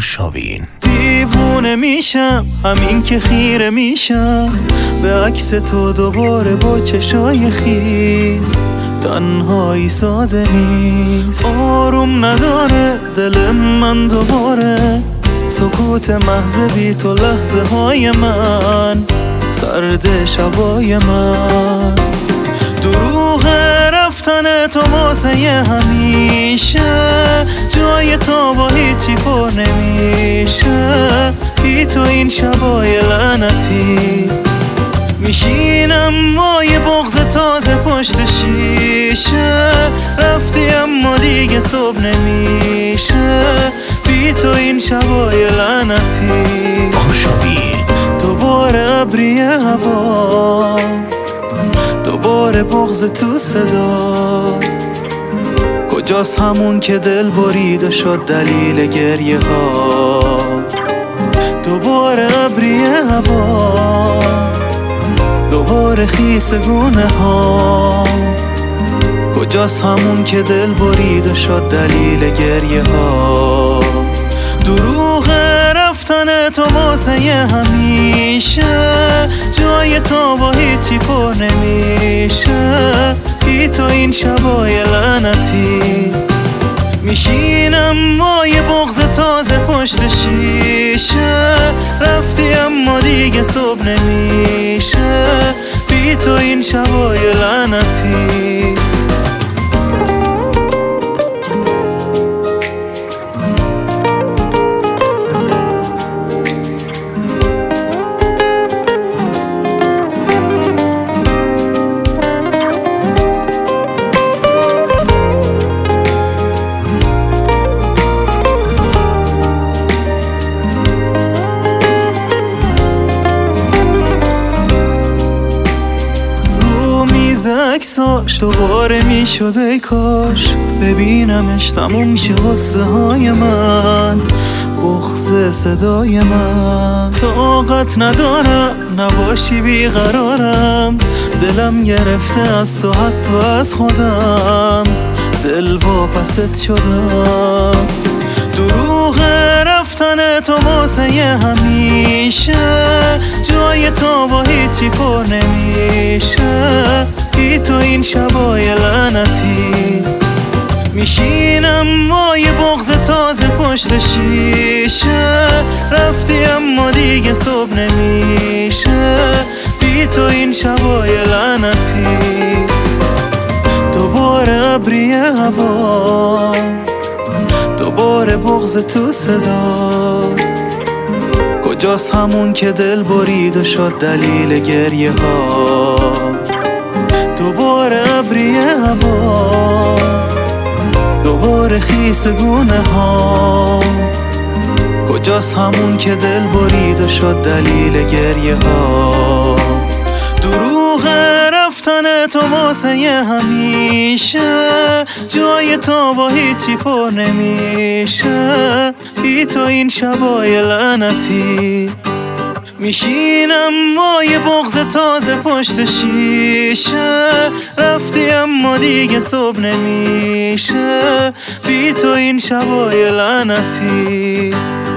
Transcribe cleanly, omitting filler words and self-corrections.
شاوین. دیوونه میشم همین که خیره میشم به عکس تو دوباره با چشای خیس. تنهایی ساده نیست، آروم نداره دل من دوباره. سکوت محض بی تو لحظه های من، سرد شبای من. دروغ رفتن تو واسه همیشه، جای تو با هیچی پر نمیشه. بی تو این شبای لعنتی میشینم با یه بغض تازه پشت شیشه. رفتی اما دیگه صبح نمیشه. بی تو این شبای لعنتی دوباره ابری هوا، دوباره بغض تو صدا. کجاست همون که دل برید و شد دلیل گریه ها؟ دوباره ابری هوا، دوباره خیس گونه ها. کجاست همون که دل برید و شد دلیل گریه ها؟ دروغ رفتن تو واسه همیشه، جای تو با هیچی پر نمیشه. بی تو این شبای لعنتی میشینم با یه بغض تازه پشت شیشه. رفتی اما دیگه صبح نمیشه. بی تو این شبای لعنتی. عکساش دوباره میشد ای کاش ببینمش تموم میشه غصه های من، بغض صدای من. طاقت ندارم نباشی بیقرارم، دلم گرفته از تو حتی از خودم، دل واپست شدم. دروغ رفتن تو واسه همیشه، جای تو با هیچی پر نمیشه. بی تو این شبای لعنتی میشینم با یه بغض تازه پشت شیشه. رفتی اما دیگه صبح نمیشه. بی تو این شبای لعنتی دوباره ابری هوا، دوباره بغض تو صدا. کجاست همون که دل برید و شد دلیل گریه ها؟ دوباره ابری هوا، دوباره خیس گونه ها. کجاست همون که دل برید و شد دلیل گریه ها؟ دروغ رفتن تو واسه همیشه، جای تو با هیچی پر نمیشه. بی تو این شبای لعنتی میشینم با یه بغض تازه پشت شیشه. رفتی اما دیگه صبح نمیشه. بی تو این شبای لعنتی